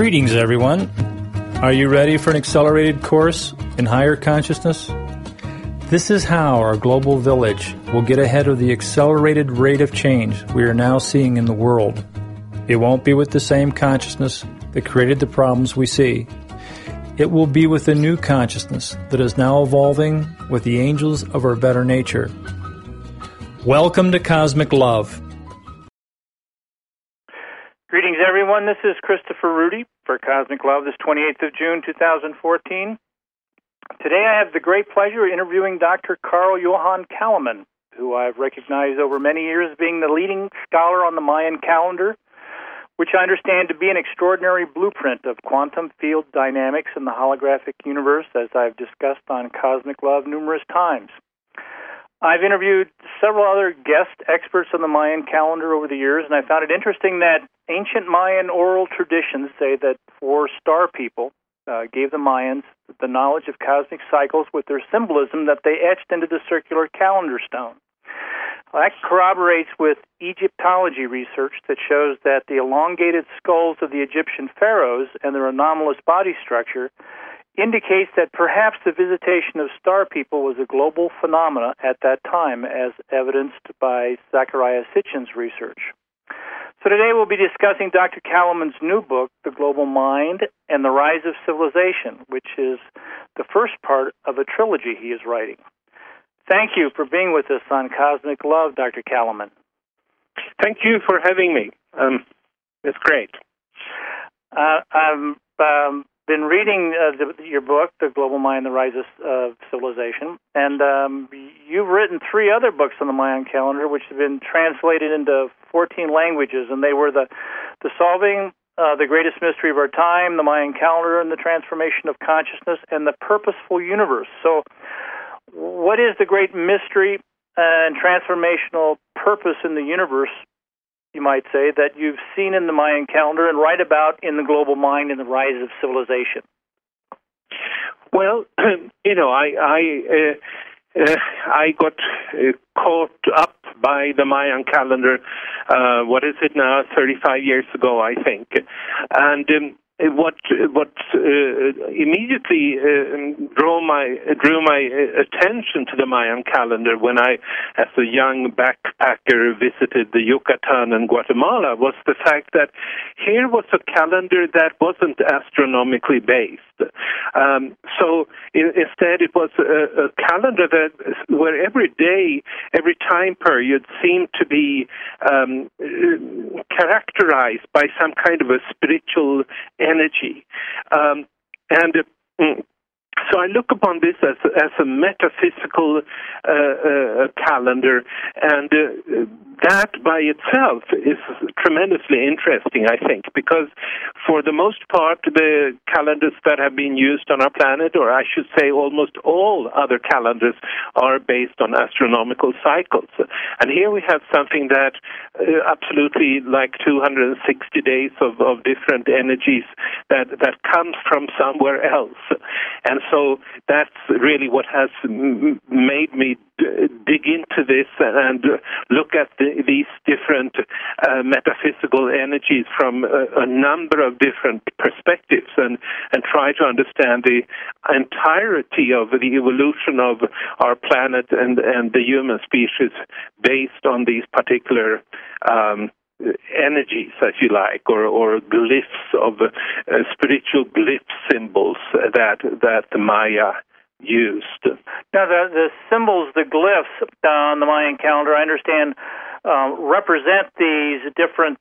Greetings, everyone. Are you ready for an accelerated course in higher consciousness? This is how our global village will get ahead of the accelerated rate of change we are now seeing in the world. It won't be with the same consciousness that created the problems we see. It will be with a new consciousness that is now evolving with the angels of our better nature. Welcome to Cosmic Love. Greetings, everyone. This is Christopher Rudy for Cosmic Love, this 28th of June, 2014. Today I have the great pleasure of interviewing Dr. Carl Johan Calleman, who I've recognized over many years as being the leading scholar on the Mayan calendar, which I understand to be an extraordinary blueprint of quantum field dynamics in the holographic universe, as I've discussed on Cosmic Love numerous times. I've interviewed several other guest experts on the Mayan calendar over the years, and I found it interesting that ancient Mayan oral traditions say that four star people gave the Mayans the knowledge of cosmic cycles with their symbolism that they etched into the circular calendar stone. That corroborates with Egyptology research that shows that the elongated skulls of the Egyptian pharaohs and their anomalous body structure indicates that perhaps the visitation of star people was a global phenomena at that time, as evidenced by Zecharia Sitchin's research. So today we'll be discussing Dr. Calleman's new book, The Global Mind and the Rise of Civilization, which is the first part of a trilogy he is writing. Thank you for being with us on Cosmic Love, Dr. Calleman. Thank you for having me. It's great. I've been reading your book, The Global Mind, the Rise of Civilization, and you've written three other books on the Mayan calendar, which have been translated into 14 languages, and they were the Solving the Greatest Mystery of Our Time, the Mayan calendar, and the Transformation of Consciousness, and the Purposeful Universe. So what is the great mystery and transformational purpose in the universe, you might say, that you've seen in the Mayan calendar and write about in The Global Mind and the Rise of Civilization? Well, I got caught up by the Mayan calendar, what is it now, 35 years ago, I think. And what immediately drew my attention to the Mayan calendar when I, as a young backpacker, visited the Yucatan and Guatemala was the fact that here was a calendar that wasn't astronomically based. So instead, it was a calendar where every day, every time period seemed to be characterized by some kind of a spiritual energy. So I look upon this as a metaphysical calendar, and that by itself is tremendously interesting, I think, because for the most part, the calendars that have been used on our planet, or I should say almost all other calendars, are based on astronomical cycles. And here we have something that absolutely like 260 days of different energies that comes from somewhere else. And so that's really what has made me dig into this and look at these different metaphysical energies from a number of different perspectives and try to understand the entirety of the evolution of our planet and the human species based on these particular energies, as you like, or glyphs of spiritual glyph symbols that the Maya used. Now, the symbols, the glyphs on the Mayan calendar, I understand, represent these different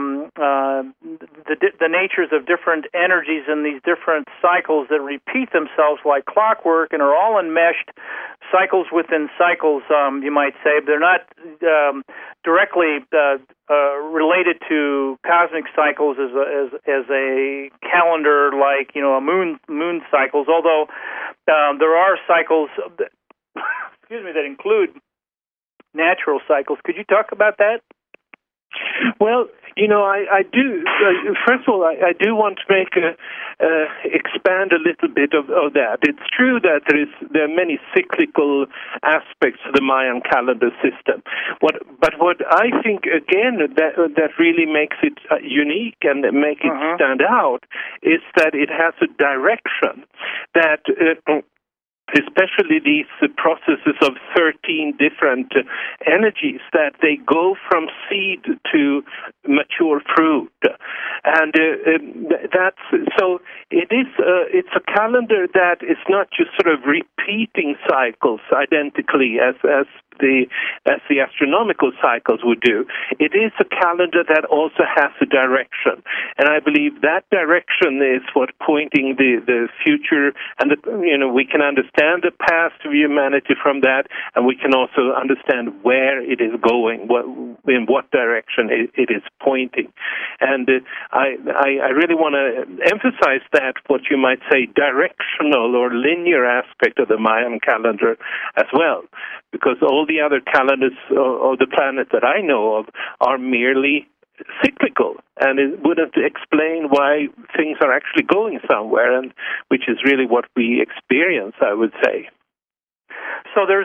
the natures of different energies and these different cycles that repeat themselves like clockwork and are all enmeshed cycles within cycles, you might say. They're not directly related to cosmic cycles as a calendar like, a moon cycles, although there are cycles that, that include natural cycles. Could you talk about that? Well, I do. First of all, I do want to expand a little bit of that. It's true that there are many cyclical aspects to the Mayan calendar system. But what I think again that really makes it unique and make it stand out is that it has a direction that. Especially these processes of 13 different energies, that they go from seed to mature fruit, and that's so. It's a calendar that is not just sort of repeating cycles identically as the astronomical cycles would do. It is a calendar that also has a direction, and I believe that direction is what pointing the future, and we can understand the past of humanity from that, and we can also understand where it is going, in what direction it is pointing. And I really want to emphasize that, what you might say, directional or linear aspect of the Mayan calendar as well, because all the other calendars of the planet that I know of are merely cyclical, and it wouldn't explain why things are actually going somewhere, and which is really what we experience, I would say. So there's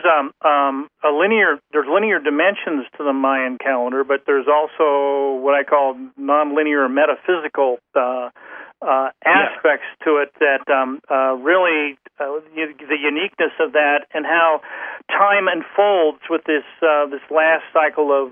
there's linear dimensions to the Mayan calendar, but there's also what I call nonlinear metaphysical aspects to it that really the uniqueness of that, and how time unfolds with this last cycle of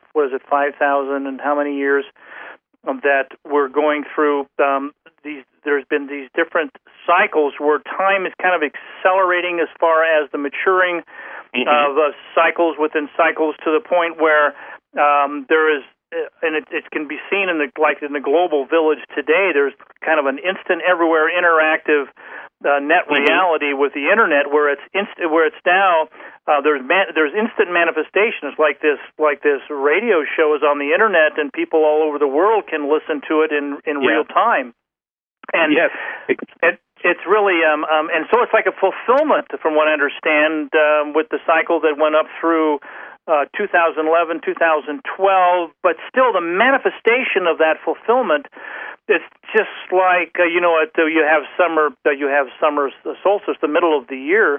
5,000 and how many years that we're going through. There's been these different cycles where time is kind of accelerating as far as the maturing of cycles within cycles, to the point where there is. And it can be seen in the global village today. There's kind of an instant, everywhere, interactive net reality with the internet, where it's now there's instant manifestations like this radio show is on the internet, and people all over the world can listen to it in real time. And it's really and so it's like a fulfillment, from what I understand, with the cycle that went up through 2011, 2012, but still the manifestation of that fulfillment, it's just like you have summer solstice, the middle of the year,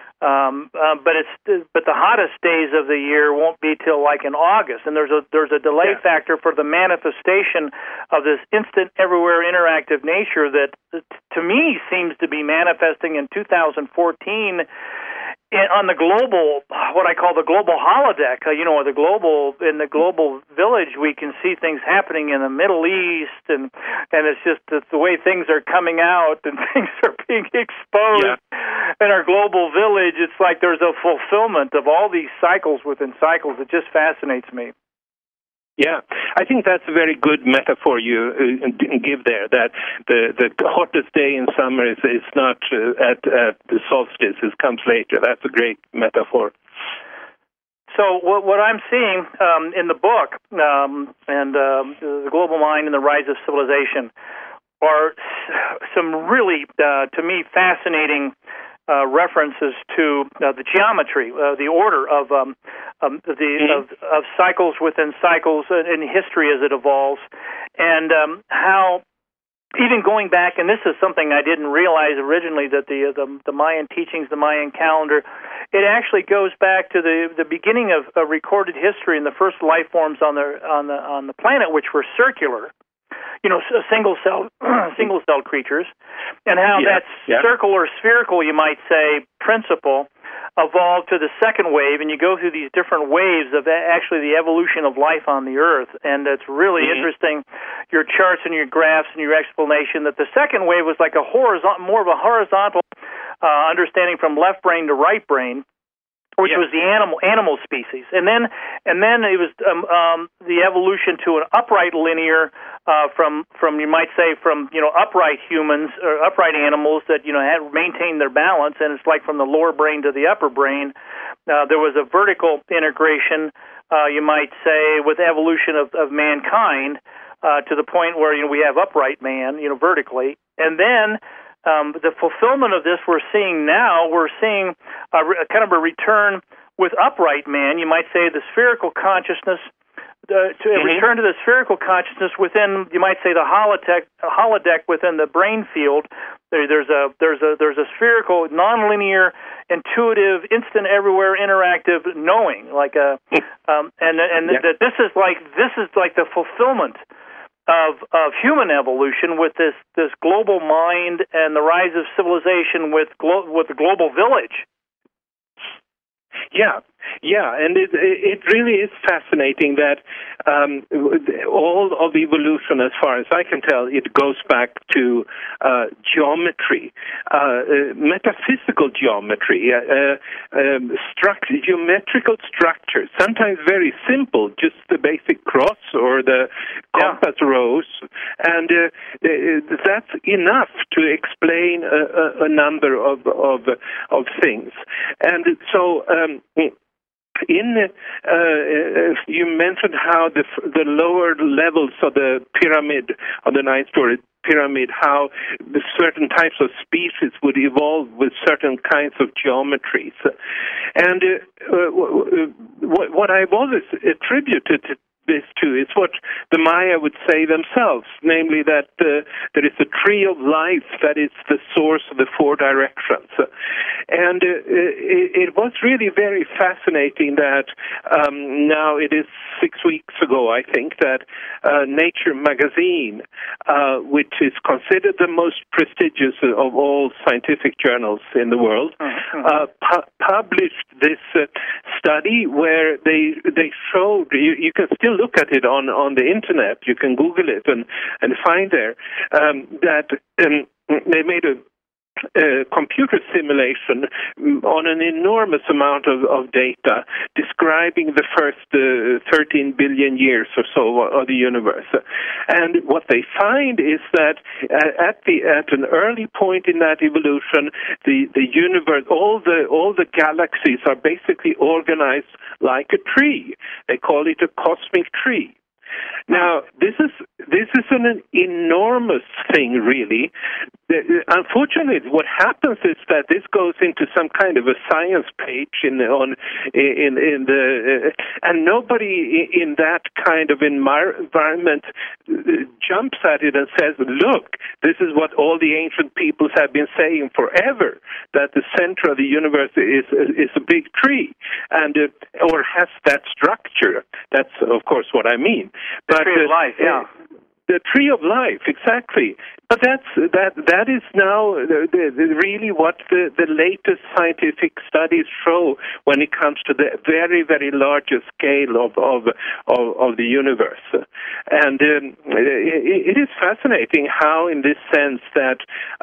but the hottest days of the year won't be till like in August, and there's a delay factor for the manifestation of this instant, everywhere, interactive nature that to me seems to be manifesting in 2014. On the global, what I call the global holodeck, in the global village, we can see things happening in the Middle East, and it's just the way things are coming out and things are being exposed in our global village. It's like there's a fulfillment of all these cycles within cycles. It just fascinates me. Yeah, I think that's a very good metaphor you give there, that the hottest day in summer is not at the solstice, it comes later. That's a great metaphor. So what I'm seeing in the book, and The Global Mind and the Rise of Civilization, are some really, to me, fascinating references to the geometry, the order of cycles within cycles in history as it evolves, and how even going back, and this is something I didn't realize originally, that the Mayan teachings, the Mayan calendar, it actually goes back to the beginning of recorded history and the first life forms on the planet, which were circular. Single-celled creatures, and how that circle or spherical, you might say, principle evolved to the second wave, and you go through these different waves of actually the evolution of life on the Earth, and it's really interesting, your charts and your graphs and your explanation, that the second wave was like more of a horizontal understanding from left brain to right brain, which was the animal species, and then it was the evolution to an upright linear from you might say from upright humans or upright animals that had maintained their balance, and it's like from the lower brain to the upper brain. There was a vertical integration, you might say, with evolution of mankind to the point where we have upright man, vertically, and then. The fulfillment of this we're seeing now, we're seeing a kind of a return with upright man. You might say the spherical consciousness return to the spherical consciousness within, you might say, the holodeck within the brain field. There's a spherical, nonlinear, intuitive, instant, everywhere, interactive knowing, that this is like the fulfillment of human evolution with this global mind and the rise of civilization with the global village. Yeah, and it really is fascinating that all of evolution, as far as I can tell, it goes back to geometry, metaphysical geometry, geometrical structures, sometimes very simple, just the basic cross or the compass rose, and that's enough to explain a number of things. And so you mentioned how the lower levels of the pyramid, of the nine-story pyramid, how certain types of species would evolve with certain kinds of geometries. And what I've always attributed this to is what the Maya would say themselves, namely that there is a tree of life that is the source of the four directions. And it was really very fascinating that now it is 6 weeks ago, I think, that Nature magazine, which is considered the most prestigious of all scientific journals in the world, published this study where they showed, you can still look at it on the internet, you can Google it and find there, that they made a computer simulation on an enormous amount of data describing the first 13 billion years or so of the universe. And what they find is that at an early point in that evolution, the universe, all the galaxies are basically organized like a tree. They call it a cosmic tree. Now, this is an enormous thing, really. Unfortunately, what happens is that this goes into some kind of a science page and nobody in that kind of environment jumps at it and says, "Look, this is what all the ancient peoples have been saying forever, that the center of the universe is a big tree, and or has that structure." That's, of course, what I mean. The tree of life, yeah. The tree of life, exactly. But that is now really what the latest scientific studies show when it comes to the very, very larger scale of the universe. And it is fascinating how, in this sense, that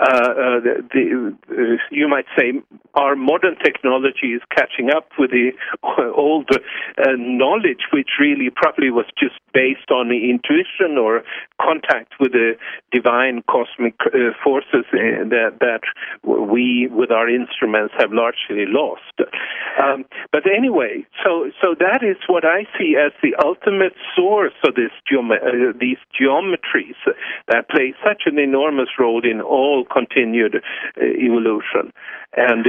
you might say our modern technology is catching up with the old knowledge, which really probably was just based on the intuition or contact with the divine cosmic forces that we, with our instruments, have largely lost. But anyway, so that is what I see as the ultimate source of this these geometries that play such an enormous role in all continued evolution. And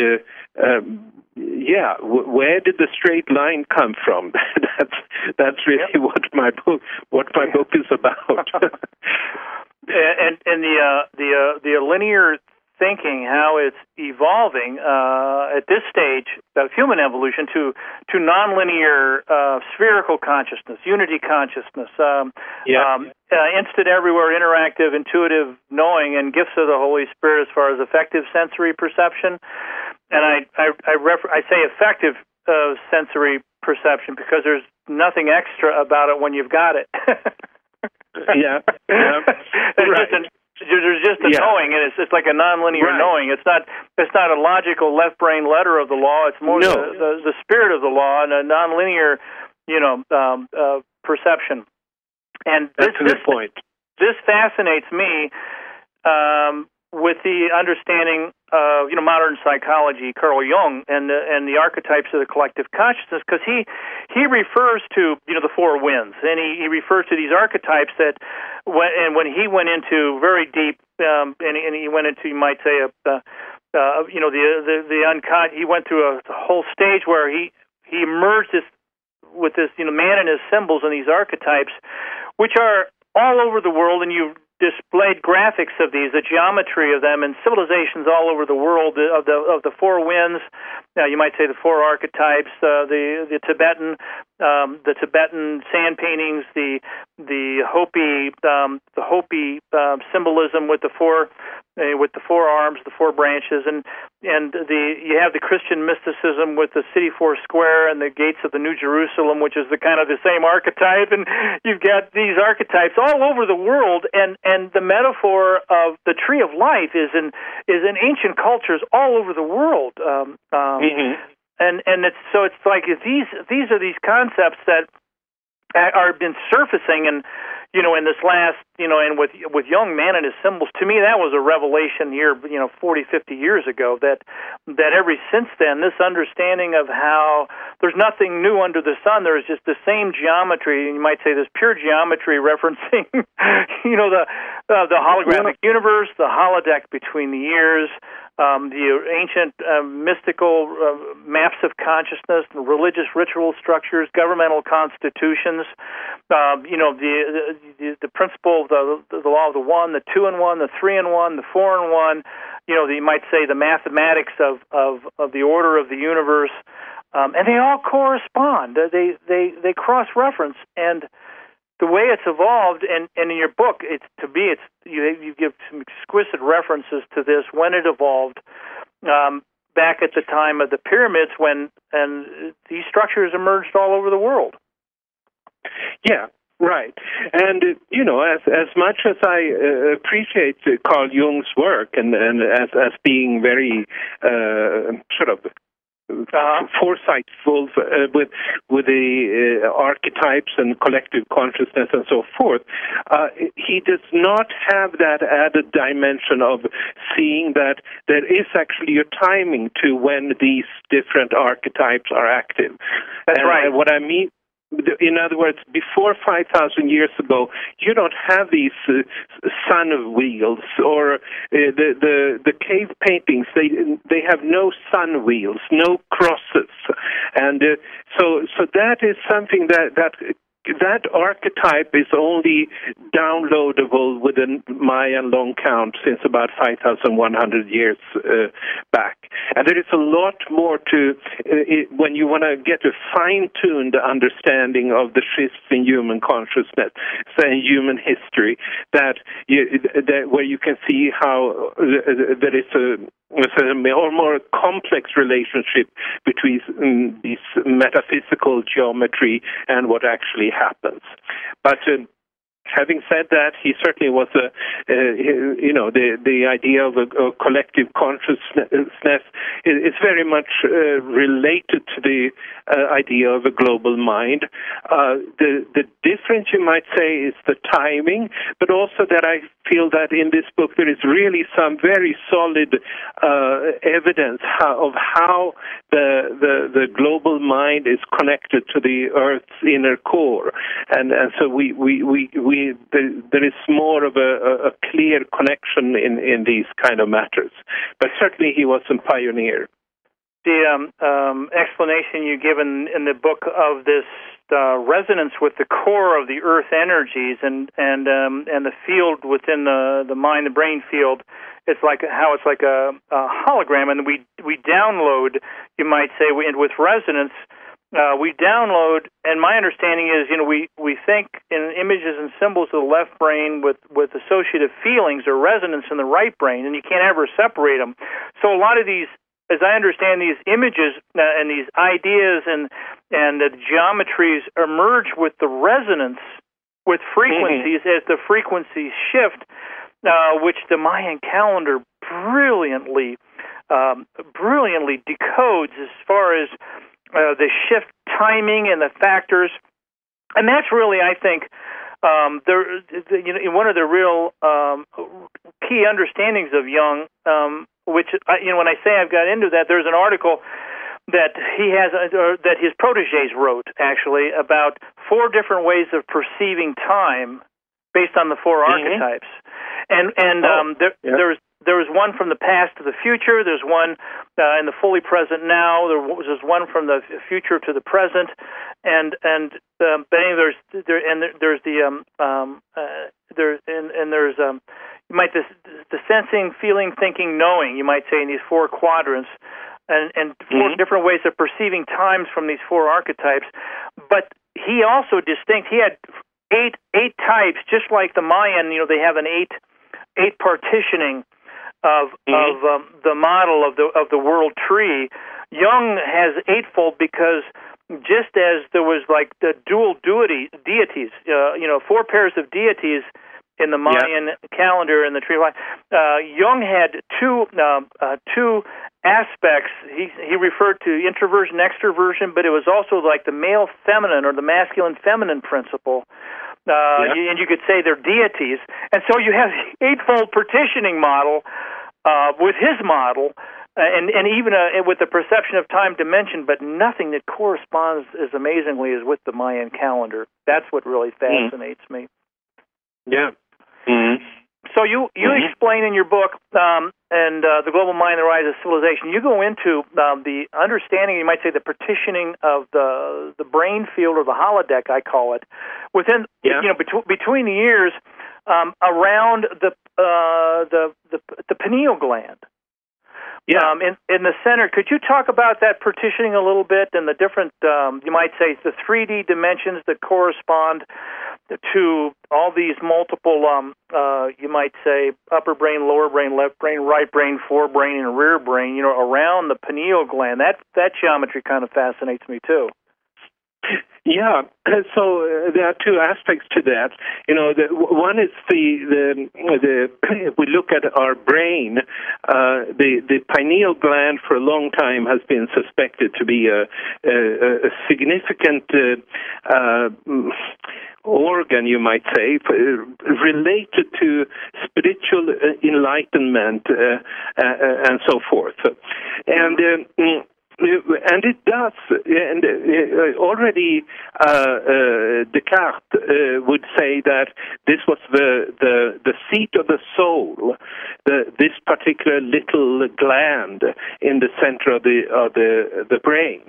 where did the straight line come from? That's really what my book is about. And the linear thinking, how it's evolving at this stage of human evolution to nonlinear spherical consciousness, unity consciousness, instant, everywhere, interactive, intuitive knowing, and gifts of the Holy Spirit as far as effective sensory perception. And I say effective sensory perception because there's nothing extra about it when you've got it. There's just a knowing, and it's like a nonlinear knowing. It's not a logical left brain letter of the law. It's more the spirit of the law and a nonlinear, perception. And that's a good point. This fascinates me with the understanding of modern psychology, Carl Jung, and the archetypes of the collective consciousness, because he refers to the four winds, and he refers to these archetypes that when he went into very deep, and he went into, you might say, the unconscious. He went through a whole stage where he emerged this with this, man and his symbols and these archetypes, which are all over the world, and you've displayed graphics of these, the geometry of them, and civilizations all over the world of the four winds. Now, you might say the four archetypes, the Tibetan sand paintings, the Hopi symbolism with the four arms, the four branches, and you have the Christian mysticism with the city four square and the gates of the New Jerusalem, which is the kind of the same archetype, and you've got these archetypes all over the world, and the metaphor of the tree of life is in ancient cultures all over the world. And it's like these are these concepts that are been surfacing, and in this last, and with Jung, man and his symbols, to me that was a revelation here, 40, 50 years ago, that ever since then, this understanding of how there's nothing new under the sun, there's just the same geometry, and you might say this pure geometry referencing, the holographic universe, the holodeck between the years, the ancient mystical maps of consciousness, the religious ritual structures, governmental constitutions, the principle of the law of the one, the 2-in-1, the 3-in-1, the 4-in-1. You might say the mathematics of the order of the universe, and they all correspond. They cross-reference, and the way it's evolved, and in your book, you give some exquisite references to this when it evolved back at the time of the pyramids, and these structures emerged all over the world. Yeah. Right. And, as much as I appreciate Carl Jung's work and as being very sort of foresightful with the archetypes and collective consciousness and so forth, he does not have that added dimension of seeing that there is actually a timing to when these different archetypes are active. That's right. And what I mean, in other words, before 5,000 years ago, you don't have these sun wheels or the cave paintings. They have no sun wheels, no crosses, and so that is something that archetype is only downloadable with a Mayan long count since about 5,100 years back. And there is a lot more to when you want to get a fine-tuned understanding of the shifts in human consciousness and human history, that where you can see how there is a more complex relationship between this metaphysical geometry and what actually happens. But having said that, he certainly was the idea of a collective consciousness is very much related to the idea of a global mind. The difference, you might say, is the timing, but also that I feel that in this book there is really some very solid evidence of how the global mind is connected to the Earth's inner core, and so there is more of a clear connection in these kind of matters. But certainly he was a pioneer. The explanation you give in the book of this resonance with the core of the Earth energies and the field within the mind, the brain field, it's like how it's like a hologram, and we download, you might say, with resonance. We download, and my understanding is, we think in images and symbols of the left brain with associative feelings or resonance in the right brain, and you can't ever separate them. So a lot of these, as I understand, these images and these ideas and the geometries emerge with the resonance with frequencies as the frequencies shift, which the Mayan calendar brilliantly decodes as far as the shift timing and the factors. And that's really, I think, one of the real key understandings of Jung, which, when I say I've got into that, there's an article that he has, that his protégés wrote, actually, about 4 different ways of perceiving time based on the 4 archetypes. And there is one from the past to the future. There's one in the fully present now. There's one from the future to the present, and there's you might the sensing, feeling, thinking, knowing. You might say in these four quadrants. And four different ways of perceiving times from these four archetypes. But he also he had eight types, just like the Mayan. They have an eight partitioning of the model of the world tree. Jung has eightfold because just as there was like the dual deities, four pairs of deities in the Mayan calendar and the tree line, Jung had two aspects. He referred to introversion, extroversion, but it was also like the male feminine or the masculine feminine principle. And you could say they're deities. And so you have the eightfold partitioning model with his model, and even with the perception of time dimension, but nothing that corresponds as amazingly as with the Mayan calendar. That's what really fascinates me. Yeah. So you explain in your book, and The Global Mind, The Rise of Civilization, you go into the understanding, you might say the partitioning of the brain field, or the holodeck, I call it, within between the ears, around the pineal gland. Yeah. In the center, could you talk about that partitioning a little bit and the different, you might say, the 3D dimensions that correspond to all these multiple, you might say, upper brain, lower brain, left brain, right brain, forebrain, and rear brain, around the pineal gland. That geometry kind of fascinates me too. Yeah, so there are two aspects to that. One is the if we look at our brain, the pineal gland for a long time has been suspected to be a significant organ, you might say, related to spiritual enlightenment and so forth. And it does, and already Descartes would say that this was the seat of the soul, this particular little gland in the center of the brain.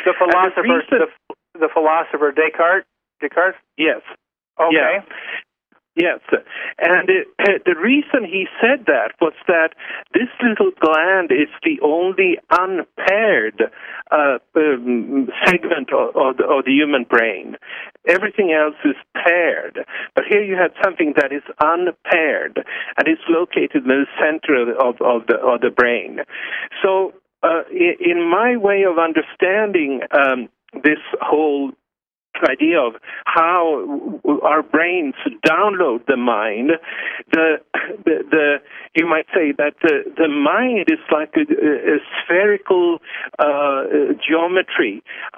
The philosopher Descartes. Yes. Okay. Yeah. Yes, and the reason he said that was that this little gland is the only unpaired segment of the human brain. Everything else is paired, but here you have something that is unpaired, and it's located in the center of the brain. So, in my way of understanding this whole idea of how our brains download the mind, you might say that the mind is like a spherical geometry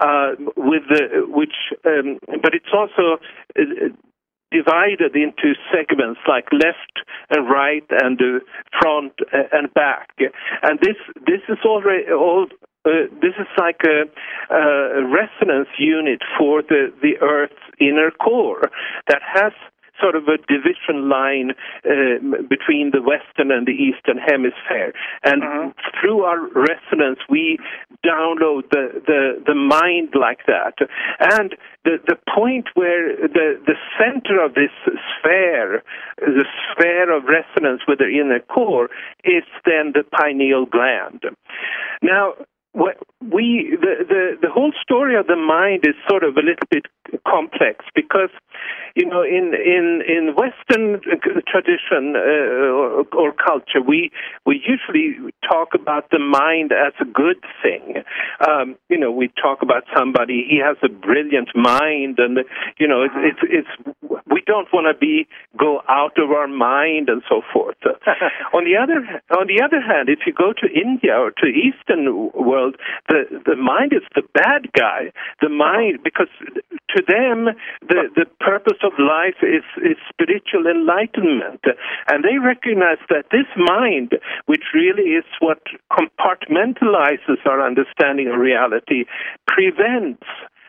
but it's also divided into segments like left and right and front and back, and this is already this is like a resonance unit for the Earth's inner core that has sort of a division line between the Western and the Eastern hemisphere. And through our resonance, we download the mind like that. And the point where the center of this sphere, the sphere of resonance with the inner core, is then the pineal gland. Now, the whole story of the mind is sort of a little bit complex because, in Western tradition or culture, we usually talk about the mind as a good thing. We talk about somebody, he has a brilliant mind, and it's we don't want to go out of our mind and so forth. On the other hand, if you go to India or to Eastern world, the mind is the bad guy. The mind, because to them the purpose of life is spiritual enlightenment, and they recognize that this mind, which really is what compartmentalizes our understanding of reality, prevents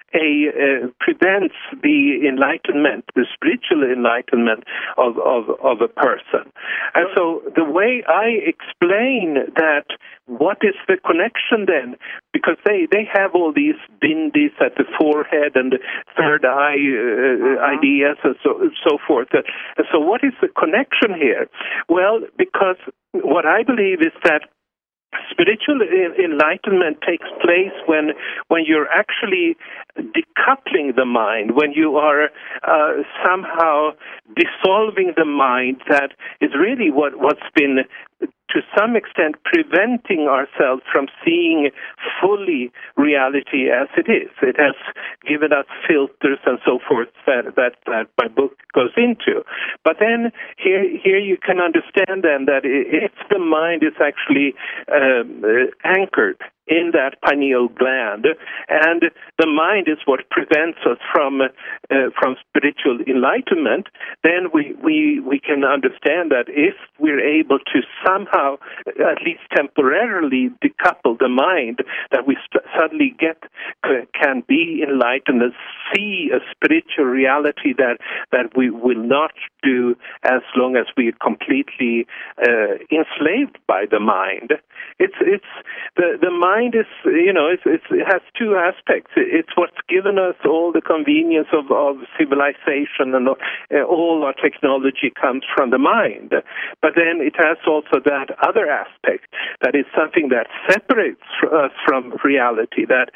prevents the enlightenment, the spiritual enlightenment of a person. And so the way I explain that, what is the connection then? Because they have all these bindis at the forehead and the third eye ideas and so forth. And so what is the connection here? Well, because what I believe is that spiritual enlightenment takes place when you're actually decoupling the mind, when you are somehow dissolving the mind that is really what's been, to some extent, preventing ourselves from seeing fully reality as it is. It has given us filters and so forth that my book goes into. But then here you can understand then that if the mind is actually anchored in that pineal gland, and the mind is what prevents us from spiritual enlightenment, then we can understand that if we're able to somehow, at least temporarily, decouple the mind, that we suddenly can be enlightened and see a spiritual reality that we will not do as long as we are completely enslaved by the mind. It's the mind is, it has two aspects. It's what's given us all the convenience of civilization, and all our technology comes from the mind. But then it has also that other aspect, that is something that separates us from reality, that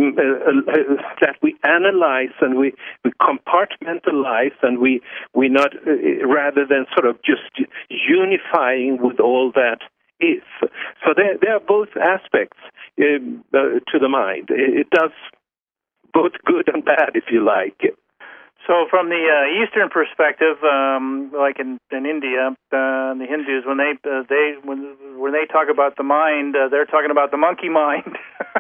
we analyze and we compartmentalize, and we not, rather than sort of just unifying with all that is. So there are both aspects to the mind. It does both good and bad, if you like. So from the Eastern perspective, like in India, the Hindus, when they talk about the mind, they're talking about the monkey mind,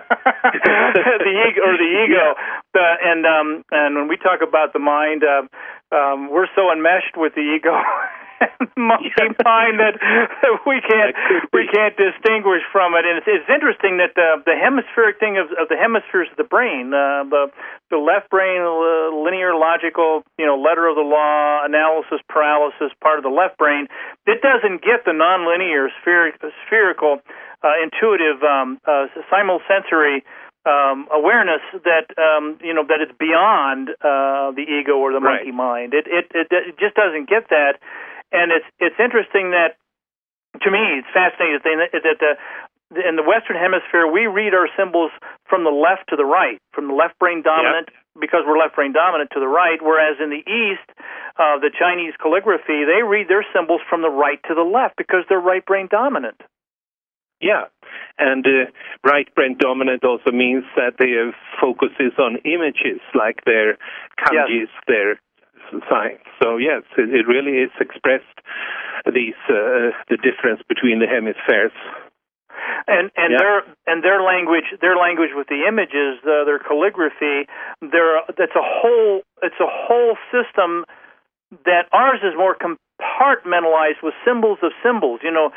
the ego. Yeah. And when we talk about the mind, we're so enmeshed with the ego. Monkey mind that we can't distinguish from it, and it's interesting that the hemispheric thing of the hemispheres of the brain, the left brain, linear, logical, letter of the law, analysis, paralysis, part of the left brain, it doesn't get the nonlinear, spherical, intuitive, simulsensory awareness that that it's beyond the ego or the monkey mind. It just doesn't get that. And it's interesting that, to me, it's fascinating that in the Western Hemisphere, we read our symbols from the left to the right, from the left brain dominant, because we're left brain dominant, to the right, whereas in the East, the Chinese calligraphy, they read their symbols from the right to the left because they're right brain dominant. Yeah, and right brain dominant also means that their focus is on images, like their kanjis, their signs. So yes, it really is expressed, these the difference between the hemispheres. And their language with the images, their calligraphy, it's a whole system. That ours is more compartmentalized with symbols of symbols.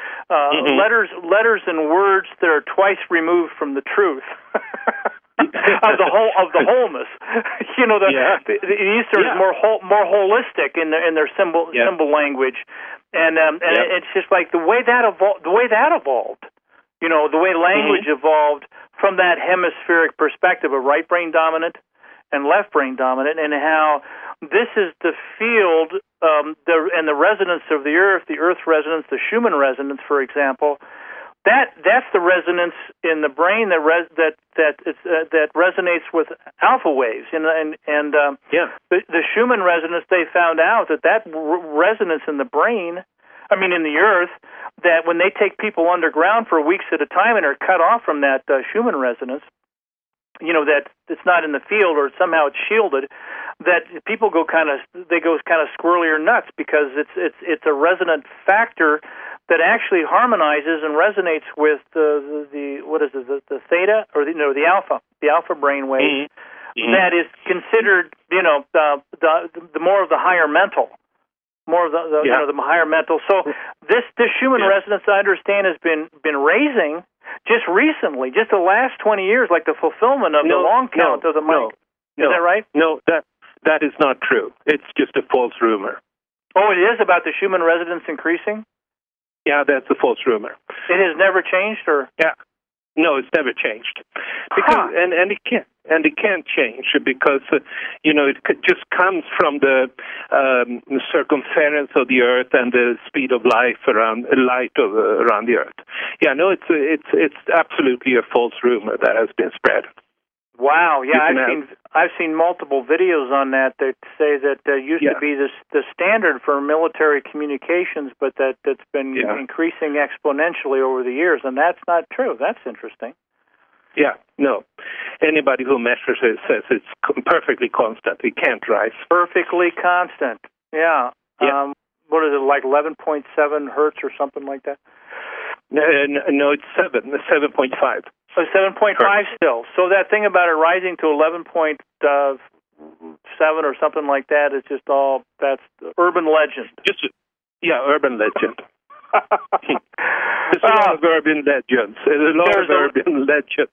Letters and words that are twice removed from the truth. of the wholeness. The Eastern is more holistic in their symbol language, and it's just like the way that evolved. The way language evolved from that hemispheric perspective of right brain dominant and left brain dominant, and how this is the field and the resonance of the earth resonance, the Schumann resonance, for example. That's the resonance in the brain that resonates with alpha waves, the Schumann resonance. They found out that resonance in the brain, in the earth, that when they take people underground for weeks at a time and are cut off from that Schumann resonance, that it's not in the field or somehow it's shielded, that people go kind of squirrely or nuts because it's a resonant factor that actually harmonizes and resonates with the theta or the alpha brain wave that is considered the more of the higher mental. More of the higher mental. So this Schumann resonance, I understand, has been raising just recently, just the last 20 years, like the fulfillment of the long count of the mic. Is that right? No, that is not true. It's just a false rumor. Oh, it is about the Schumann resonance increasing? Yeah, that's a false rumor. It has never changed, or? Yeah. No, it's never changed. Because and it can't change because it just comes from the circumference of the Earth and the speed of light around the Earth. Yeah, no, it's absolutely a false rumor that has been spread. Wow, yeah, I've seen multiple videos on that say that used to be the standard for military communications, but that's been increasing exponentially over the years, and that's not true. That's interesting. Yeah, no. Anybody who measures it says it's perfectly constant. It can't rise. Perfectly constant. Yeah. What is it, like 11.7 hertz or something like that? No, it's 7.5. So 7.5 still. So that thing about it rising to 11.7 or something like that is just that's urban legend. Urban legend. There's a lot of urban legends. There's a lot of urban legends.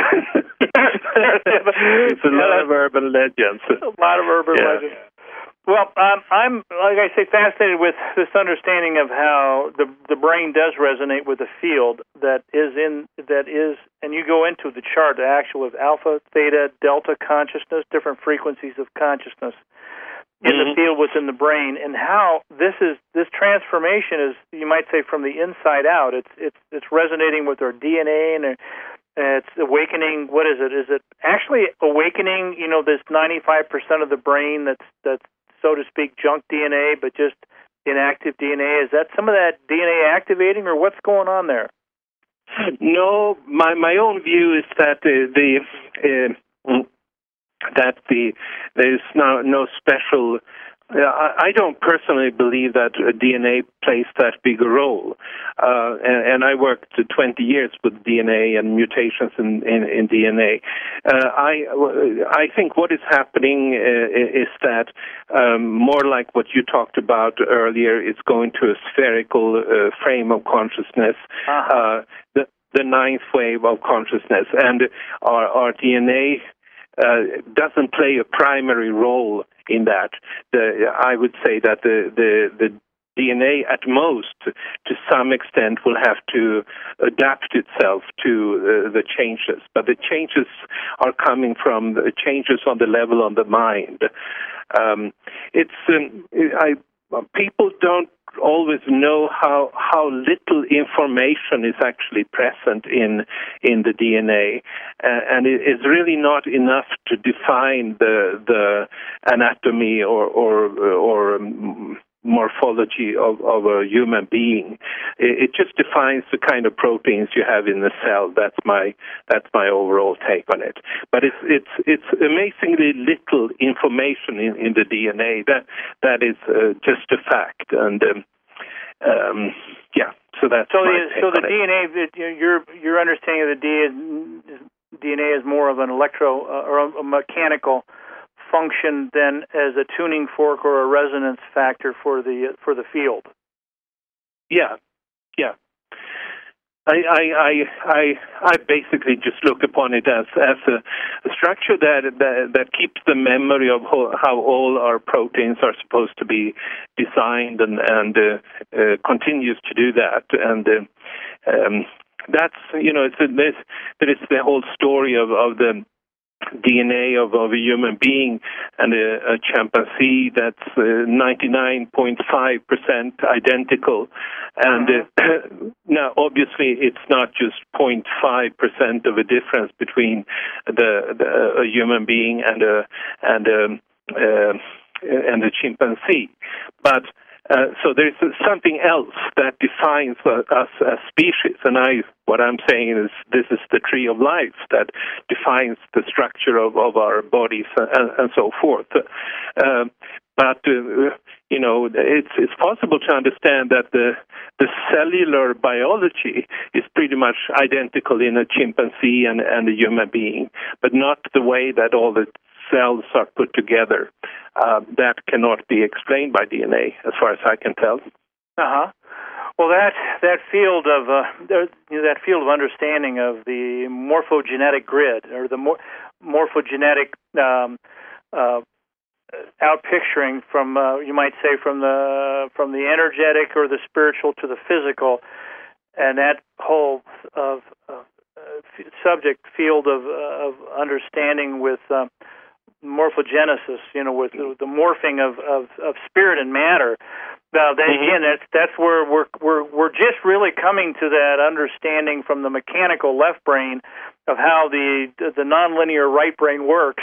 It's a lot of urban legends. A lot of urban legends. Well, I'm, like I say, fascinated with this understanding of how the brain does resonate with a field that is, and you go into the chart, the actual of alpha, theta, delta consciousness, different frequencies of consciousness in the field within the brain, and how this transformation is, you might say, from the inside out. It's resonating with our DNA, and it's awakening. What is it? Is it actually awakening? This 95% of the brain that's so to speak, junk DNA, but just inactive DNA. Is that some of that DNA activating, or what's going on there? No, my own view is that there's no special. I don't personally believe that DNA plays that big a role, and I worked 20 years with DNA and mutations in DNA. I think what is happening is that more like what you talked about earlier, it's going to a spherical frame of consciousness. The ninth wave of consciousness, and our DNA doesn't play a primary role in that. I would say that the DNA at most, to some extent, will have to adapt itself to the changes. But the changes are coming from the changes on the level of the mind. People don't always know how little information is actually present in the DNA, and it is really not enough to define the anatomy or morphology of a human being. It just defines the kind of proteins you have in the cell. That's my overall take on it. But it's amazingly little information in the DNA. That is just a fact. And so that's the DNA. Your understanding of the DNA is more of an electro or a mechanical function than as a tuning fork or a resonance factor for the field. Yeah. I basically just look upon it as a structure that keeps the memory of how all our proteins are supposed to be designed and continues to do that. And that's there is the whole story of the DNA of a human being and a chimpanzee that's 99.5% identical. And now, obviously, it's not just 0.5% of a difference between a human being and a chimpanzee, but so there's something else that defines us as species, and what I'm saying is this is the tree of life that defines the structure of our bodies and so forth. But it's possible to understand that the cellular biology is pretty much identical in a chimpanzee and a human being, but not the way that all the cells are put together. That cannot be explained by DNA, as far as I can tell. Well, that field of understanding of the morphogenetic grid, or morphogenetic outpicturing from, you might say, from the energetic or the spiritual to the physical, and that whole subject field of understanding with morphogenesis, with the morphing of spirit and matter. Now, again, that's where we're just really coming to that understanding from the mechanical left brain of how the nonlinear right brain works.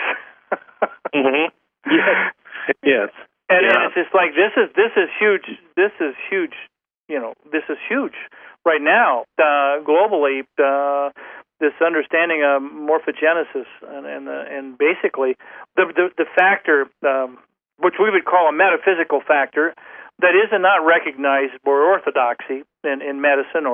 Yes. And it's just like this is huge. This is huge. This is huge right now globally. This understanding of morphogenesis and basically the factor, which we would call a metaphysical factor, that is not recognized by orthodoxy in medicine,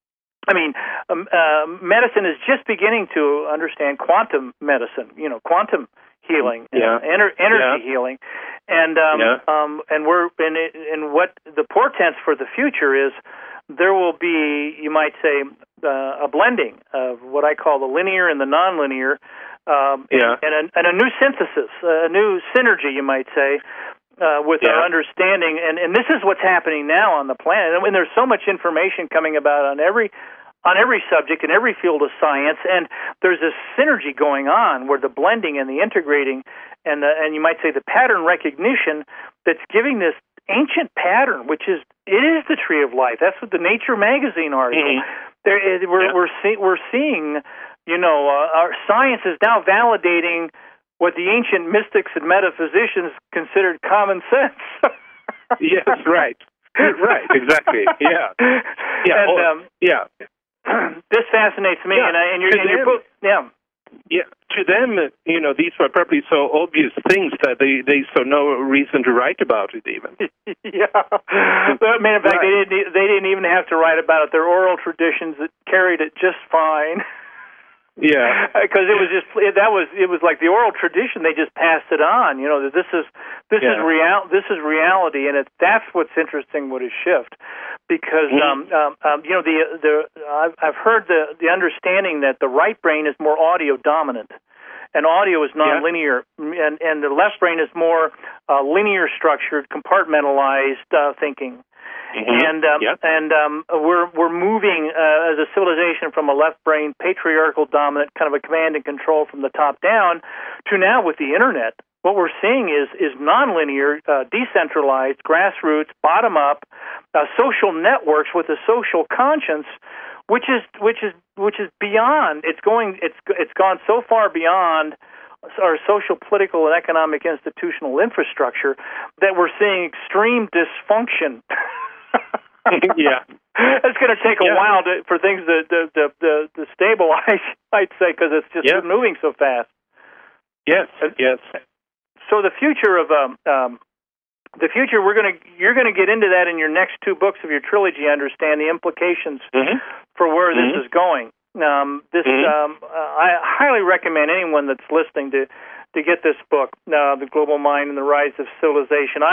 medicine is just beginning to understand quantum medicine, quantum healing, energy healing, and we're in what the portents for the future is. There will be, you might say, a blending of what I call the linear and the nonlinear, and a new synthesis, a new synergy, you might say, with our understanding. And this is what's happening now on the planet. And there's so much information coming about on every subject in every field of science, and there's this synergy going on where the blending and the integrating and you might say the pattern recognition that's giving this ancient pattern, which is the tree of life. That's what the Nature magazine article. We're seeing, our science is now validating what the ancient mystics and metaphysicians considered common sense. Yes, right. Right, exactly. Yeah. This fascinates me, and your book, Yeah, to them, these were probably so obvious things that they saw no reason to write about it even. In fact, they didn't even have to write about it. Their oral traditions that carried it just fine. Yeah, because it was like the oral tradition. They just passed it on. This is reality, and that's what's interesting. What is shift? Because I've heard the understanding that the right brain is more audio dominant, and audio is nonlinear, and the left brain is more linear structured, compartmentalized thinking. And we're moving as a civilization from a left brain, patriarchal dominant, kind of a command and control from the top down, to now with the internet. What we're seeing is nonlinear, decentralized, grassroots, bottom up, social networks with a social conscience, which is beyond. It's gone so far beyond our social, political, and economic institutional infrastructure that we're seeing extreme dysfunction. It's going to take a while for things to stabilize, I'd say, because it's just moving so fast. Yes. So the future of you're going to get into that in your next two books of your trilogy. Understand the implications for where this is going. I highly recommend anyone that's listening to get this book, The Global Mind and the Rise of Civilization.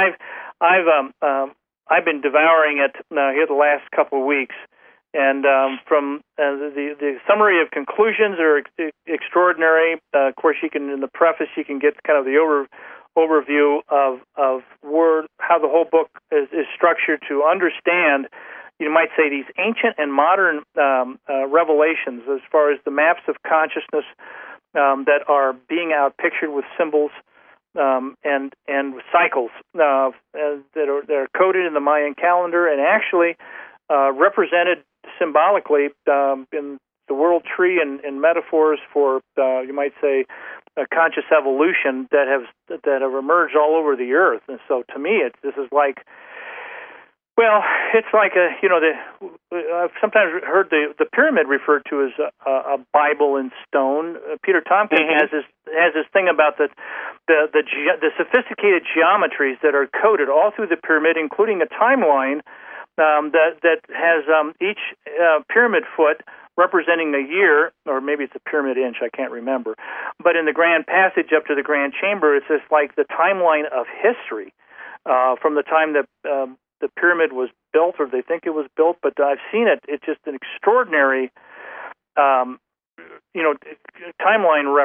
I've been devouring it here the last couple of weeks, and from the summary of conclusions are extraordinary. Of course, you can, in the preface, you can get kind of the overview of how the whole book is structured to understand, you might say, these ancient and modern revelations as far as the maps of consciousness that are being outpictured with symbols and cycles that are coded in the Mayan calendar and actually represented symbolically in the world tree and metaphors for you might say a conscious evolution that have emerged all over the earth. And so to me, this is like, well, it's like I've sometimes heard the pyramid referred to as a Bible in stone. Peter Tompkins has this thing about the sophisticated geometries that are coded all through the pyramid, including a timeline that has each pyramid foot representing a year, or maybe it's a pyramid inch, I can't remember. But in the grand passage up to the grand chamber, it's just like the timeline of history from the time that the pyramid was built, or they think it was built, but I've seen it. It's just an extraordinary, timeline reference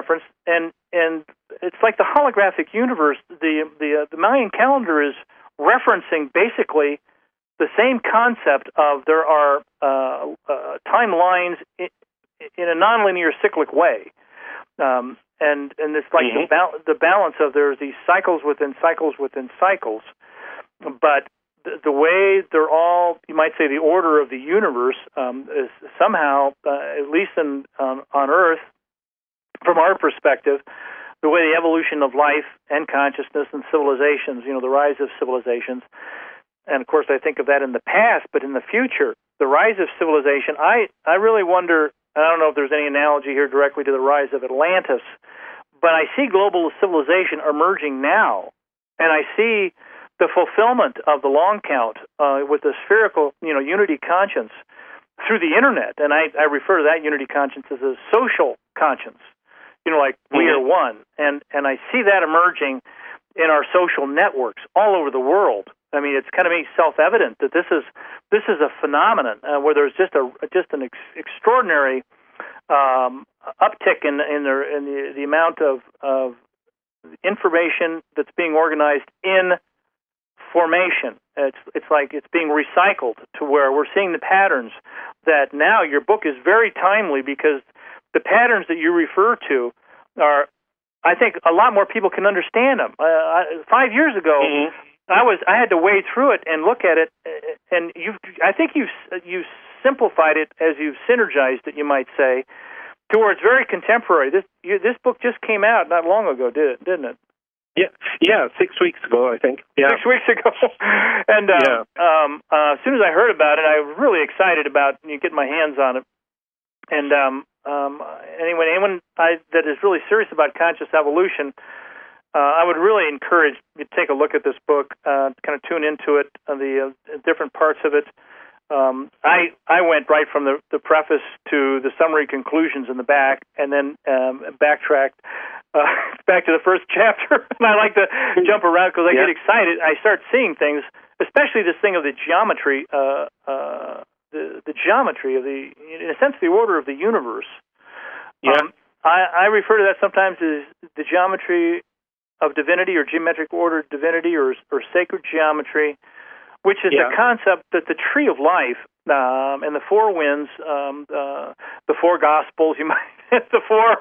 and it's like the holographic universe. The Mayan calendar is referencing basically the same concept of there are timelines in a nonlinear cyclic way, and it's like the balance of there's these cycles within cycles within cycles, but the way they're all, you might say, the order of the universe is somehow, at least on Earth, from our perspective, the way the evolution of life and consciousness and civilizations, the rise of civilizations, and of course I think of that in the past, but in the future, the rise of civilization, I really wonder, I don't know if there's any analogy here directly to the rise of Atlantis, but I see global civilization emerging now, and I see the fulfillment of the long count with the spherical, unity conscience through the internet, and I refer to that unity conscience as a social conscience, like we are one, and I see that emerging in our social networks all over the world. I mean, it's kind of self-evident that this is a phenomenon where there's just an extraordinary uptick in the amount of information that's being organized in formation. It's like it's being recycled to where we're seeing the patterns that now your book is very timely because the patterns that you refer to are, I think, a lot more people can understand them. 5 years ago, I had to wade through it and look at it, and I think you've simplified it as you've synergized it, you might say, to where it's very contemporary. This book just came out not long ago, didn't it? Yeah, 6 weeks ago, I think. Yeah. 6 weeks ago. And as soon as I heard about it, I was really excited about getting my hands on it. And anyone that is really serious about conscious evolution, I would really encourage you to take a look at this book, kind of tune into it, the different parts of it. I went right from the preface to the summary conclusions in the back, and then backtracked back to the first chapter. And I like to jump around because I get excited. I start seeing things, especially this thing of the geometry, the geometry of in a sense, the order of the universe. I refer to that sometimes as the geometry of divinity, or geometric order of divinity, or sacred geometry, which is the concept that the tree of life and the four winds, the four gospels, you might, the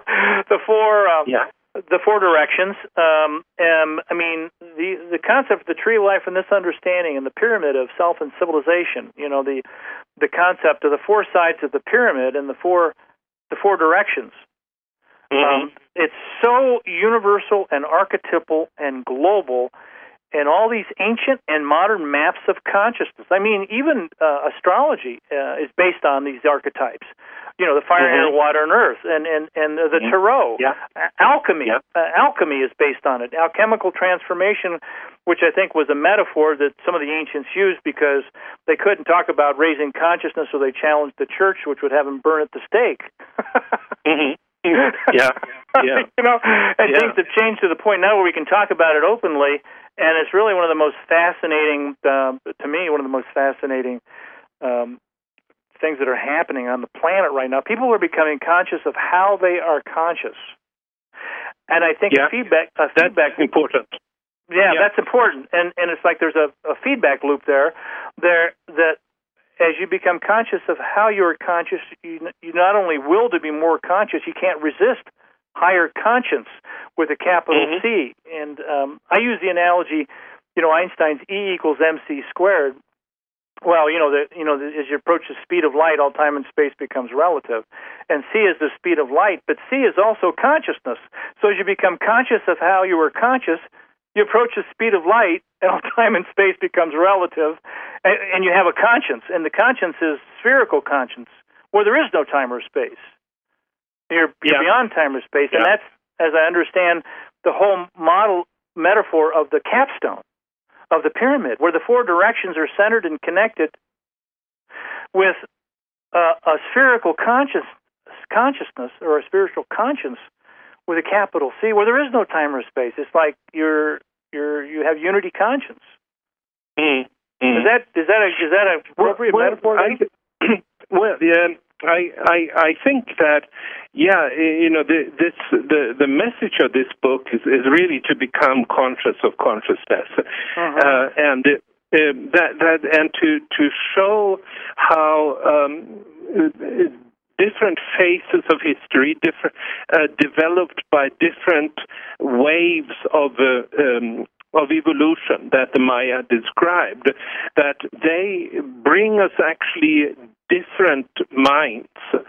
four directions. I mean, the concept of the tree of life and this understanding, and the pyramid of self and civilization. The concept of the four sides of the pyramid and the four directions. It's so universal and archetypal and global. And all these ancient and modern maps of consciousness. I mean, even astrology is based on these archetypes. The fire, air, water, and earth, and the tarot. Alchemy. Alchemy is based on it. Alchemical transformation, which I think was a metaphor that some of the ancients used because they couldn't talk about raising consciousness, so they challenged the church, which would have them burn at the stake. And things have changed to the point now where we can talk about it openly. And it's really one of the most fascinating, to me, one of the most fascinating things that are happening on the planet right now. People are becoming conscious of how they are conscious. And I think feedback that's important. That's important. And it's like there's a feedback loop there that as you become conscious of how you're conscious, you not only will to be more conscious, you can't resist higher conscience with a capital C. And I use the analogy, Einstein's E equals mc squared. Well, as you approach the speed of light, all time and space becomes relative. And C is the speed of light, but C is also consciousness. So as you become conscious of how you were conscious, you approach the speed of light, and all time and space becomes relative, and you have a conscience. And the conscience is spherical conscience, where there is no time or space. You're beyond time or space, and that's, as I understand, the whole metaphor of the capstone of the pyramid, where the four directions are centered and connected with a spherical consciousness, or a spiritual conscience with a capital C, where there is no time or space. It's like you have unity conscience. Is that an appropriate metaphor? I think that, the message of this book is really to become conscious of consciousness, and to show how different phases of history, developed by different waves of evolution that the Maya described, that they bring us actually different minds.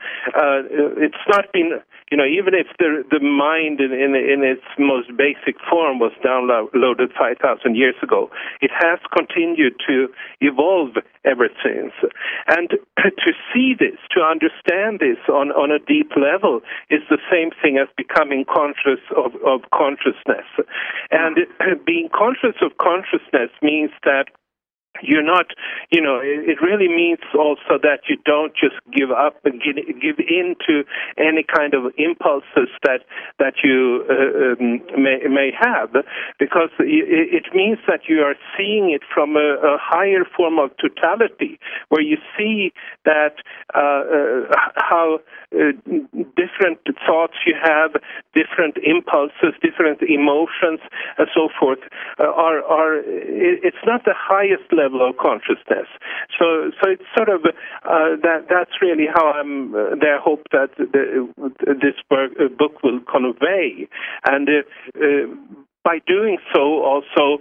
It's not been, even if the mind in its most basic form was downloaded 5,000 years ago, it has continued to evolve ever since. And to see this, to understand this on a deep level, is the same thing as becoming conscious of consciousness. And being conscious of consciousness means that you're not, it really means also that you don't just give up and give in to any kind of impulses that you may have, because it means that you are seeing it from a higher form of totality, where you see that how different thoughts you have, different impulses, different emotions, and so forth, it's not the highest level of consciousness. So it's sort of that's really how I hope that this book will convey, and by doing so also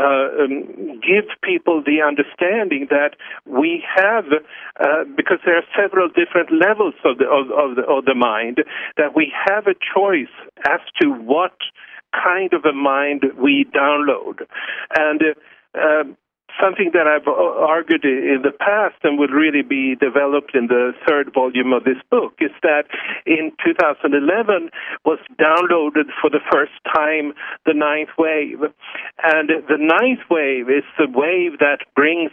give people the understanding that we have, because there are several different levels of the mind, that we have a choice as to what kind of a mind we download. And something that I've argued in the past and will really be developed in the third volume of this book is that in 2011 was downloaded for the first time the ninth wave. And the ninth wave is the wave that brings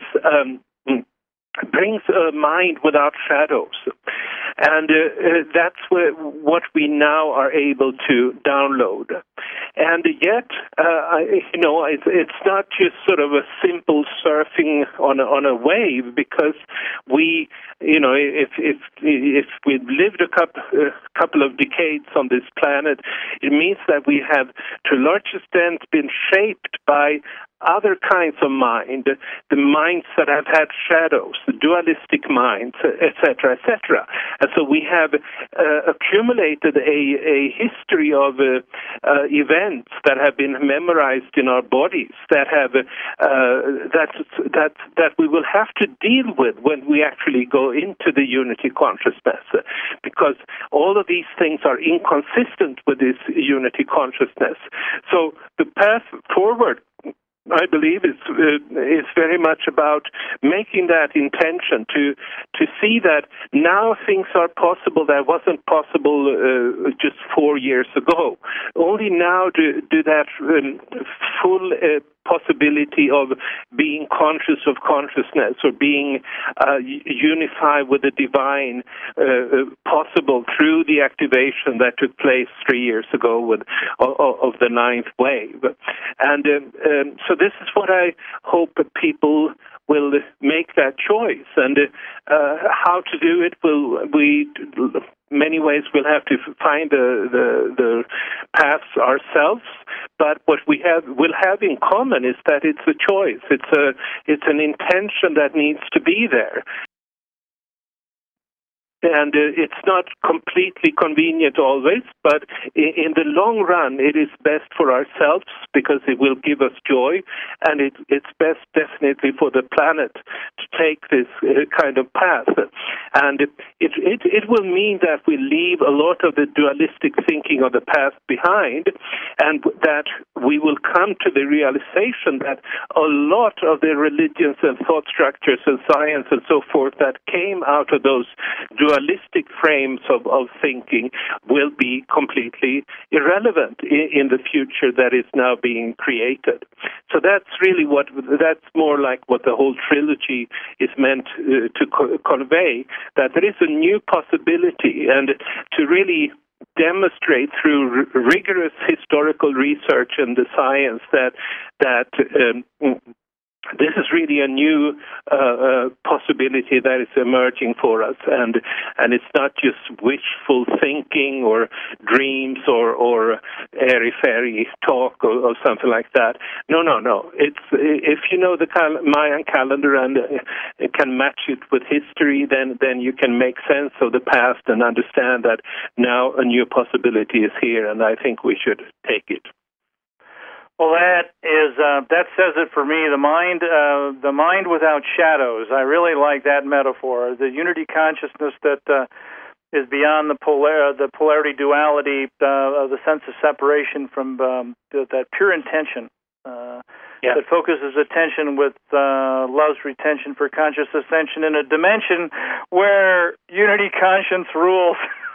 a mind without shadows. And that's what we now are able to download. And yet, it's not just sort of a simple surfing on a wave, because we, if we've lived a couple of decades on this planet, it means that we have, to a large extent, been shaped by other kinds of mind, the minds that have had shadows, the dualistic minds, etc., etc. And so we have accumulated a history of events that have been memorized in our bodies, that have that we will have to deal with when we actually go into the unity consciousness, because all of these things are inconsistent with this unity consciousness. So the path forward, I believe, is very much about making that intention to see that now things are possible that wasn't possible just 4 years ago. Only now do that full possibility of being conscious of consciousness, or being unified with the divine, possible through the activation that took place 3 years ago of the ninth wave. And so this is what I hope people will make that choice. And how to do it many ways we'll have to find the paths ourselves, but what will have in common is that it's a choice. It's an intention that needs to be there. And it's not completely convenient always, but in the long run, it is best for ourselves, because it will give us joy, and it's best definitely for the planet to take this kind of path. And it will mean that we leave a lot of the dualistic thinking of the past behind, and that we will come to the realization that a lot of the religions and thought structures and science and so forth that came out of those dualistic frames of thinking will be completely irrelevant in the future that is now being created. So that's really that's more like what the whole trilogy is meant to convey, that there is a new possibility, and to really demonstrate through rigorous historical research and the science that this is really a new possibility that is emerging for us, and it's not just wishful thinking or dreams or airy-fairy talk or something like that. No. It's if you know the Mayan calendar and can match it with history, then you can make sense of the past and understand that now a new possibility is here, and I think we should take it. Well, that says it for me. The mind without shadows. I really like that metaphor. The unity consciousness that is beyond the polarity duality of the sense of separation from that pure intention. That focuses attention with love's retention for conscious ascension in a dimension where unity conscience rules.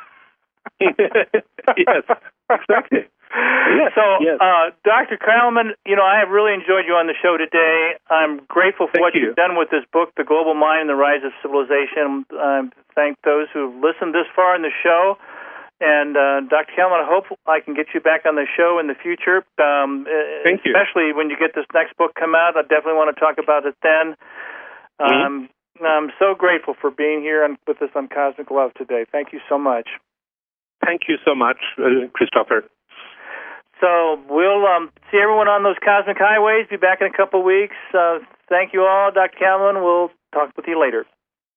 Yes, exactly. Yes, Dr. Kallman, I have really enjoyed you on the show today. I'm grateful for what you've done with this book, The Global Mind and the Rise of Civilization. Thank those who've listened this far in the show. And Dr. Kallman, I hope I can get you back on the show in the future. Thank you. Especially when you get this next book come out. I definitely want to talk about it then. I'm so grateful for being here with us on Cosmic Love today. Thank you so much. Thank you so much, Christopher. So we'll see everyone on those cosmic highways. Be back in a couple of weeks. Thank you all. Dr. Kallman, we'll talk with you later.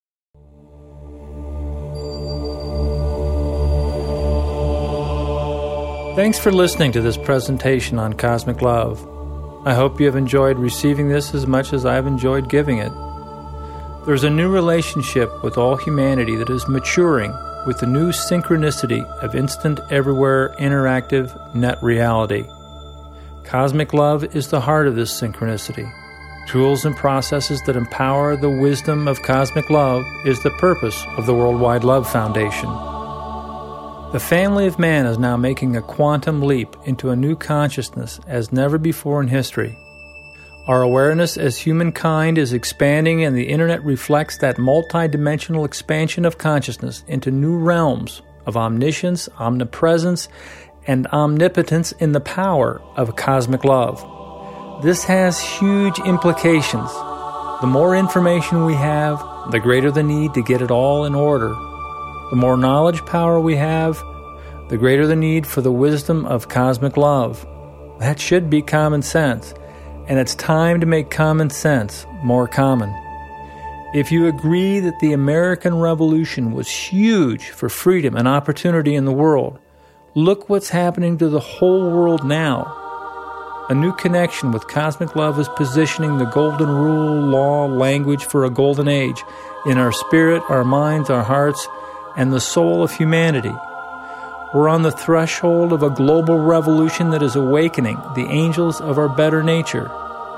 Thanks for listening to this presentation on Cosmic Love. I hope you have enjoyed receiving this as much as I've enjoyed giving it. There's a new relationship with all humanity that is maturing with the new synchronicity of instant, everywhere, interactive net reality. Cosmic love is the heart of this synchronicity. Tools and processes that empower the wisdom of cosmic love is the purpose of the Worldwide Love Foundation. The family of man is now making a quantum leap into a new consciousness as never before in history. Our awareness as humankind is expanding, and the Internet reflects that multidimensional expansion of consciousness into new realms of omniscience, omnipresence, and omnipotence in the power of cosmic love. This has huge implications. The more information we have, the greater the need to get it all in order. The more knowledge power we have, the greater the need for the wisdom of cosmic love. That should be common sense. And it's time to make common sense more common. If you agree that the American Revolution was huge for freedom and opportunity in the world, look what's happening to the whole world now. A new connection with cosmic love is positioning the golden rule, law, language for a golden age in our spirit, our minds, our hearts, and the soul of humanity. We're on the threshold of a global revolution that is awakening the angels of our better nature.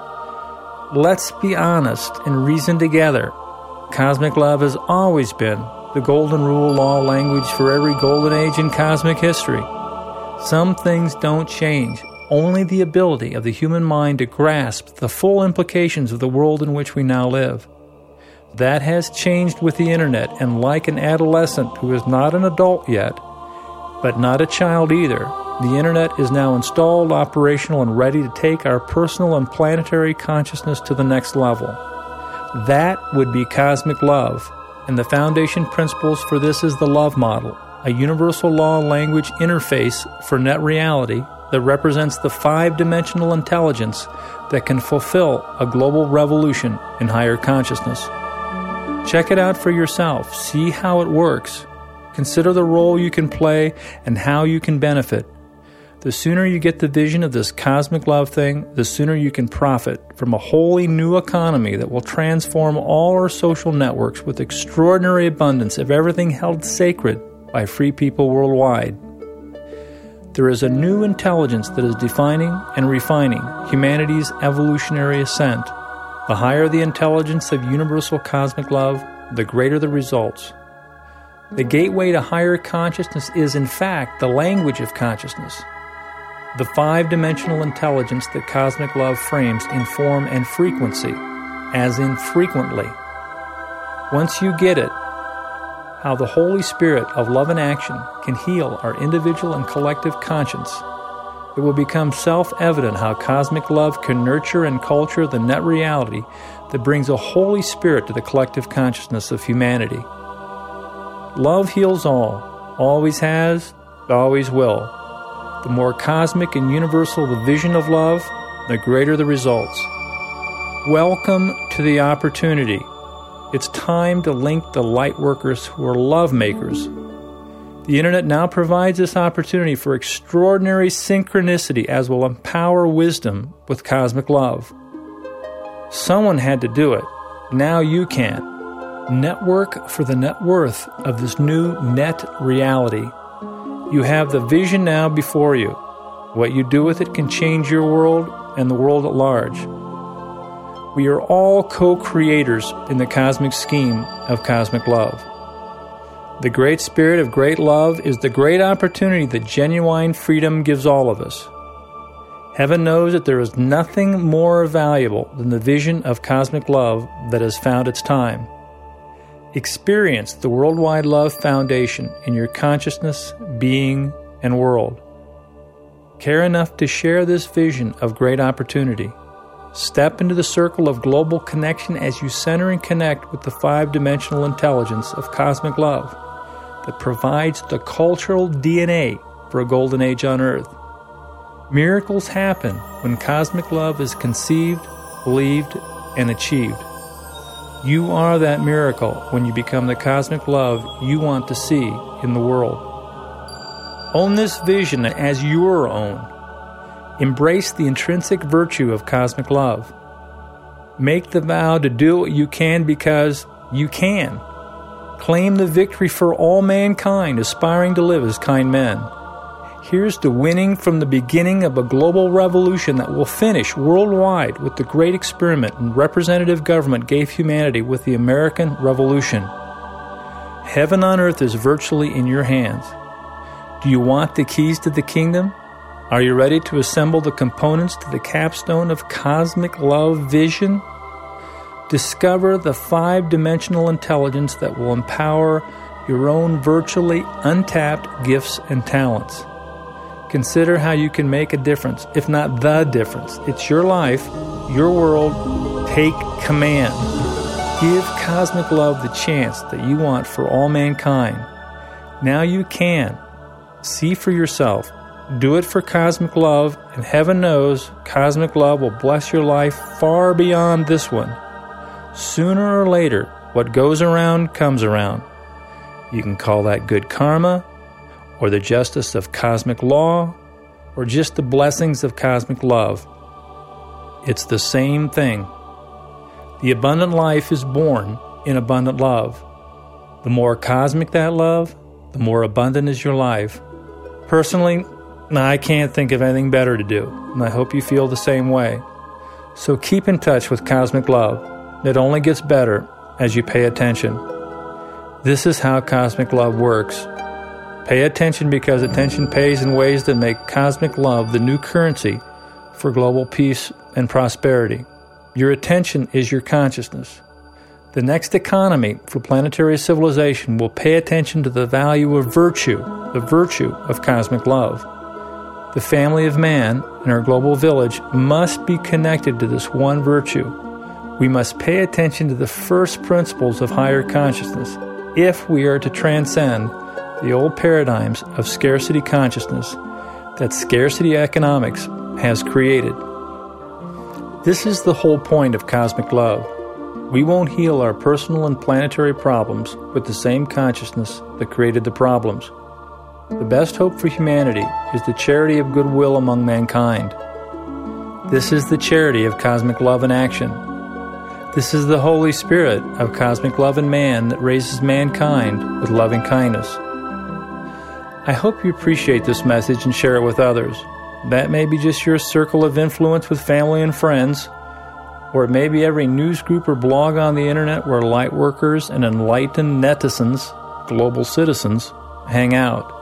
Let's be honest and reason together. Cosmic love has always been the golden rule, law, language for every golden age in cosmic history. Some things don't change, only the ability of the human mind to grasp the full implications of the world in which we now live. That has changed with the Internet, and like an adolescent who is not an adult yet, but not a child either, the Internet is now installed, operational, and ready to take our personal and planetary consciousness to the next level. That would be cosmic love, and the foundation principles for this is the love model, a universal law language interface for net reality that represents the five-dimensional intelligence that can fulfill a global revolution in higher consciousness. Check it out for yourself. See how it works. Consider the role you can play and how you can benefit. The sooner you get the vision of this cosmic love thing, the sooner you can profit from a wholly new economy that will transform all our social networks with extraordinary abundance of everything held sacred by free people worldwide. There is a new intelligence that is defining and refining humanity's evolutionary ascent. The higher the intelligence of universal cosmic love, the greater the results. The gateway to higher consciousness is, in fact, the language of consciousness. The five-dimensional intelligence that cosmic love frames in form and frequency, as in frequently. Once you get it, how the Holy Spirit of love and action can heal our individual and collective conscience, it will become self-evident how cosmic love can nurture and culture the net reality that brings a Holy Spirit to the collective consciousness of humanity. Love heals all, always has, always will. The more cosmic and universal the vision of love, the greater the results. Welcome to the opportunity. It's time to link the light workers who are love makers. The Internet now provides this opportunity for extraordinary synchronicity as will empower wisdom with cosmic love. Someone had to do it. Now you can. Network for the net worth of this new net reality. You have the vision now before you. What you do with it can change your world and the world at large. We are all co-creators in the cosmic scheme of cosmic love. The great spirit of great love is the great opportunity that genuine freedom gives all of us. Heaven knows that there is nothing more valuable than the vision of cosmic love that has found its time. Experience the Worldwide Love Foundation in your consciousness, being, and world. Care enough to share this vision of great opportunity. Step into the circle of global connection as you center and connect with the five-dimensional intelligence of cosmic love that provides the cultural DNA for a golden age on Earth. Miracles happen when cosmic love is conceived, believed, and achieved. You are that miracle when you become the cosmic love you want to see in the world. Own this vision as your own. Embrace the intrinsic virtue of cosmic love. Make the vow to do what you can because you can. Claim the victory for all mankind aspiring to live as kind men. Here's to winning from the beginning of a global revolution that will finish worldwide with the great experiment and representative government gave humanity with the American Revolution. Heaven on earth is virtually in your hands. Do you want the keys to the kingdom? Are you ready to assemble the components to the capstone of cosmic love vision? Discover the five-dimensional intelligence that will empower your own virtually untapped gifts and talents. Consider how you can make a difference, if not the difference. It's your life, your world. Take command. Give cosmic love the chance that you want for all mankind. Now you can. See for yourself. Do it for cosmic love, and heaven knows cosmic love will bless your life far beyond this one. Sooner or later, what goes around comes around. You can call that good karma, or the justice of cosmic law, or just the blessings of cosmic love. It's the same thing. The abundant life is born in abundant love. The more cosmic that love, the more abundant is your life. Personally, I can't think of anything better to do, and I hope you feel the same way. So keep in touch with cosmic love. It only gets better as you pay attention. This is how cosmic love works. Pay attention because attention pays in ways that make cosmic love the new currency for global peace and prosperity. Your attention is your consciousness. The next economy for planetary civilization will pay attention to the value of virtue, the virtue of cosmic love. The family of man and our global village must be connected to this one virtue. We must pay attention to the first principles of higher consciousness if we are to transcend the old paradigms of scarcity consciousness that scarcity economics has created. This is the whole point of cosmic love. We won't heal our personal and planetary problems with the same consciousness that created the problems. The best hope for humanity is the charity of goodwill among mankind. This is the charity of cosmic love in action. This is the Holy Spirit of cosmic love in man that raises mankind with loving kindness. I hope you appreciate this message and share it with others. That may be just your circle of influence with family and friends, or it may be every news group or blog on the internet where light workers and enlightened netizens, global citizens, hang out.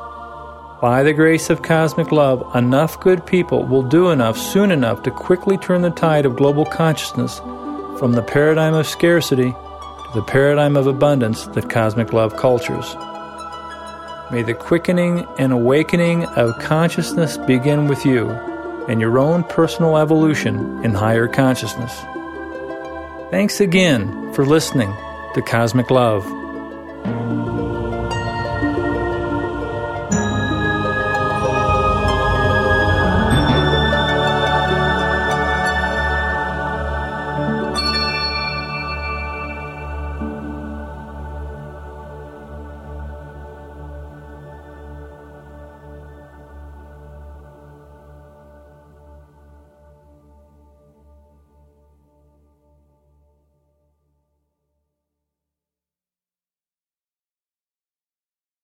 By the grace of cosmic love, enough good people will do enough soon enough to quickly turn the tide of global consciousness from the paradigm of scarcity to the paradigm of abundance that cosmic love cultures. May the quickening and awakening of consciousness begin with you and your own personal evolution in higher consciousness. Thanks again for listening to Cosmic Love.